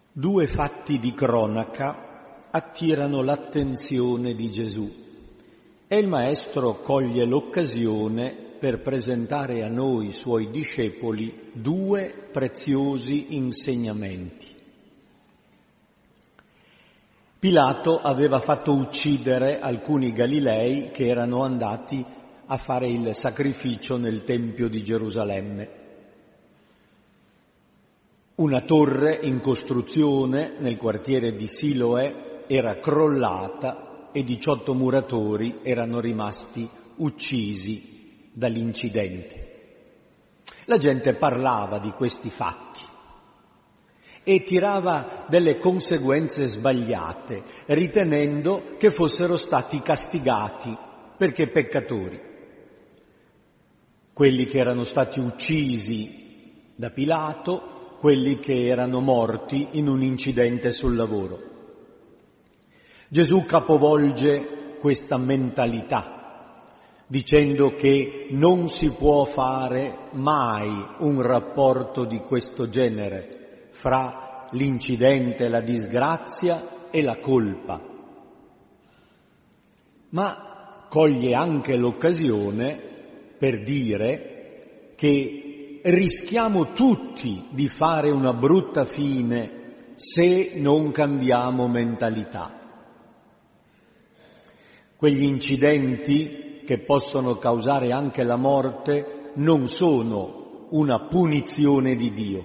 Due fatti di cronaca attirano l'attenzione di Gesù e il Maestro coglie l'occasione per presentare a noi, suoi discepoli, due preziosi insegnamenti. Pilato aveva fatto uccidere alcuni Galilei che erano andati a fare il sacrificio nel Tempio di Gerusalemme. Una torre in costruzione nel quartiere di Siloè era crollata e 18 muratori erano rimasti uccisi dall'incidente. La gente parlava di questi fatti e tirava delle conseguenze sbagliate, ritenendo che fossero stati castigati perché peccatori. Quelli che erano stati uccisi da Pilato, quelli che erano morti in un incidente sul lavoro. Gesù capovolge questa mentalità, dicendo che non si può fare mai un rapporto di questo genere fra l'incidente, la disgrazia e la colpa. Ma coglie anche l'occasione per dire che rischiamo tutti di fare una brutta fine se non cambiamo mentalità. Quegli incidenti che possono causare anche la morte non sono una punizione di Dio,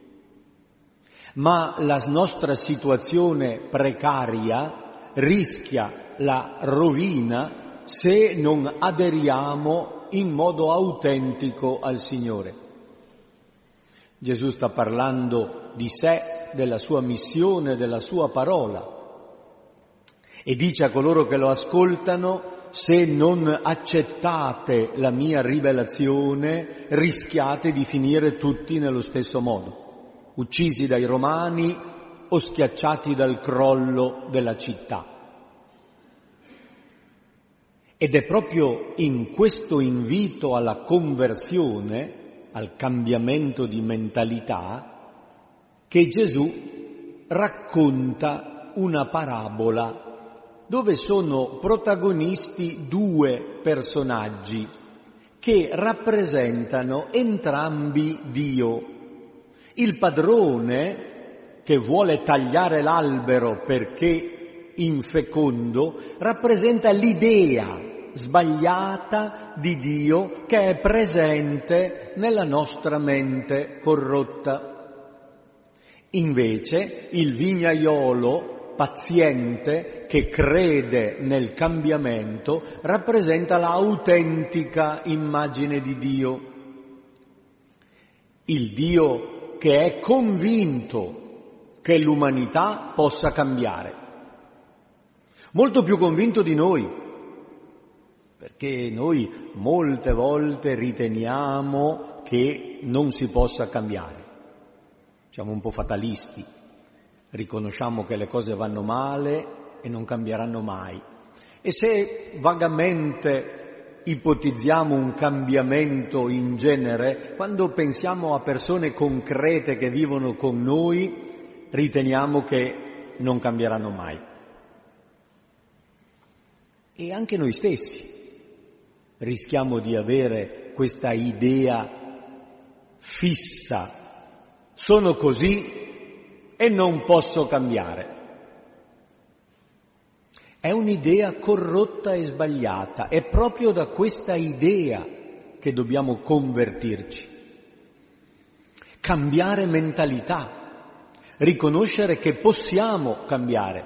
ma la nostra situazione precaria rischia la rovina se non aderiamo in modo autentico al Signore. Gesù sta parlando di sé, della sua missione, della sua parola e dice a coloro che lo ascoltano: se non accettate la mia rivelazione rischiate di finire tutti nello stesso modo, uccisi dai romani o schiacciati dal crollo della città. Ed è proprio in questo invito alla conversione, al cambiamento di mentalità, che Gesù racconta una parabola dove sono protagonisti due personaggi che rappresentano entrambi Dio. Il padrone che vuole tagliare l'albero perché infecondo rappresenta l'idea sbagliata di Dio che è presente nella nostra mente corrotta. Invece il vignaiolo paziente che crede nel cambiamento rappresenta l'autentica immagine di Dio. Il Dio che è convinto che l'umanità possa cambiare, molto più convinto di noi. Perché noi molte volte riteniamo che non si possa cambiare. Siamo un po' fatalisti, riconosciamo che le cose vanno male e non cambieranno mai. E se vagamente ipotizziamo un cambiamento in genere, quando pensiamo a persone concrete che vivono con noi, riteniamo che non cambieranno mai. E anche noi stessi rischiamo di avere questa idea fissa: sono così e non posso cambiare. È un'idea corrotta e sbagliata, è proprio da questa idea che dobbiamo convertirci. Cambiare mentalità, riconoscere che possiamo cambiare.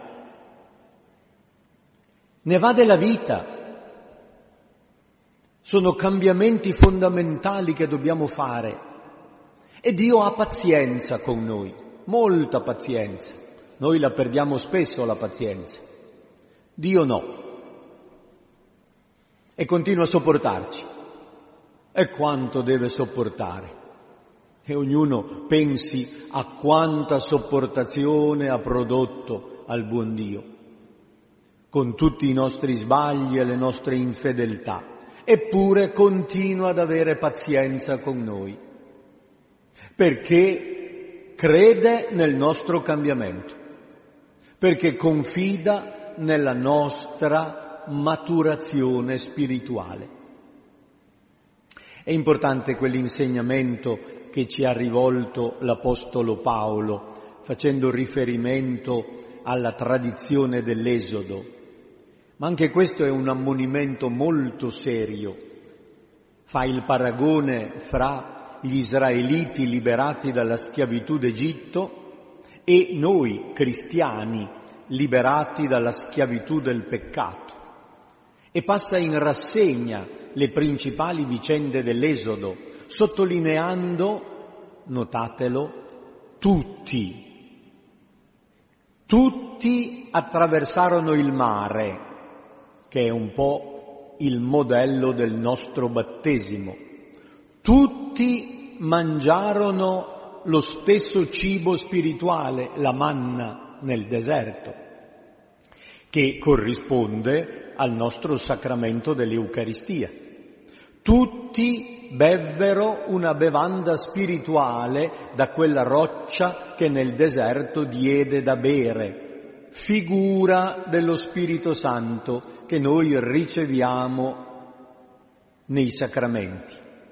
Ne va della vita. Sono cambiamenti fondamentali che dobbiamo fare e Dio ha pazienza con noi, molta pazienza. Noi la perdiamo spesso la pazienza, Dio no, e continua a sopportarci. E quanto deve sopportare? E ognuno pensi a quanta sopportazione ha prodotto al buon Dio, con tutti i nostri sbagli e le nostre infedeltà. Eppure continua ad avere pazienza con noi, perché crede nel nostro cambiamento, perché confida nella nostra maturazione spirituale. È importante quell'insegnamento che ci ha rivolto l'Apostolo Paolo, facendo riferimento alla tradizione dell'Esodo, ma anche questo è un ammonimento molto serio. Fa il paragone fra gli israeliti liberati dalla schiavitù d'Egitto e noi cristiani liberati dalla schiavitù del peccato, e passa in rassegna le principali vicende dell'Esodo, sottolineando, notatelo, tutti attraversarono il mare, che è un po' il modello del nostro battesimo. Tutti mangiarono lo stesso cibo spirituale, la manna nel deserto, che corrisponde al nostro sacramento dell'Eucaristia. Tutti bevvero una bevanda spirituale da quella roccia che nel deserto diede da bere, figura dello Spirito Santo che noi riceviamo nei sacramenti.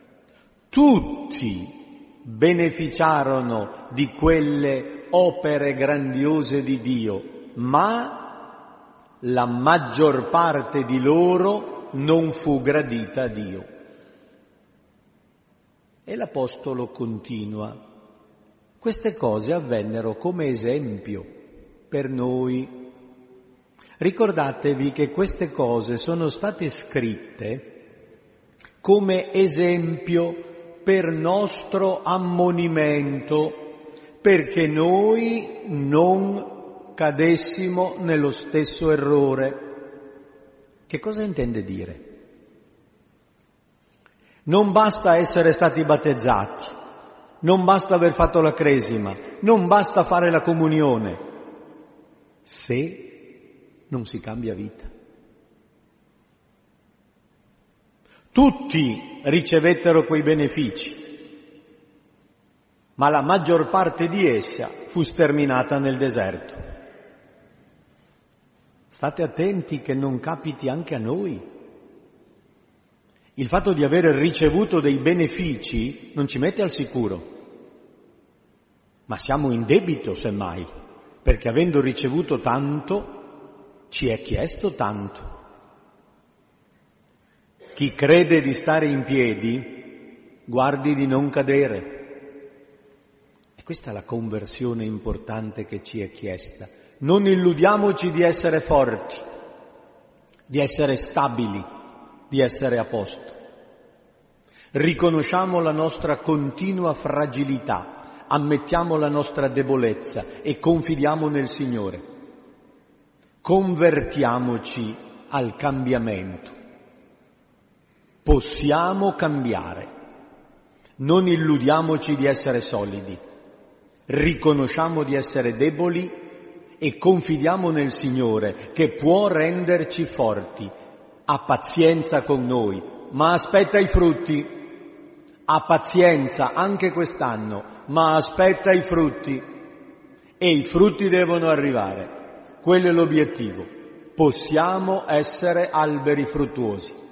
Tutti beneficiarono di quelle opere grandiose di Dio, ma la maggior parte di loro non fu gradita a Dio. E l'Apostolo continua: queste cose avvennero come esempio per noi. Ricordatevi che queste cose sono state scritte come esempio per nostro ammonimento, perché noi non cadessimo nello stesso errore. Che cosa intende dire? Non basta essere stati battezzati, non basta aver fatto la cresima, non basta fare la comunione, se non si cambia vita. Tutti ricevettero quei benefici, ma la maggior parte di essa fu sterminata nel deserto. State attenti che non capiti anche a noi. Il fatto di aver ricevuto dei benefici non ci mette al sicuro, ma siamo in debito semmai, perché avendo ricevuto tanto ci è chiesto tanto. Chi crede di stare in piedi, guardi di non cadere. E questa è la conversione importante che ci è chiesta. Non illudiamoci di essere forti, di essere stabili, di essere a posto. Riconosciamo la nostra continua fragilità, ammettiamo la nostra debolezza e confidiamo nel Signore. Convertiamoci al cambiamento. Possiamo cambiare. Non illudiamoci di essere solidi. Riconosciamo di essere deboli e confidiamo nel Signore che può renderci forti. Ha pazienza con noi, ma aspetta i frutti. Ha pazienza anche quest'anno, ma aspetta i frutti. E i frutti devono arrivare. Quello è l'obiettivo. Possiamo essere alberi fruttuosi.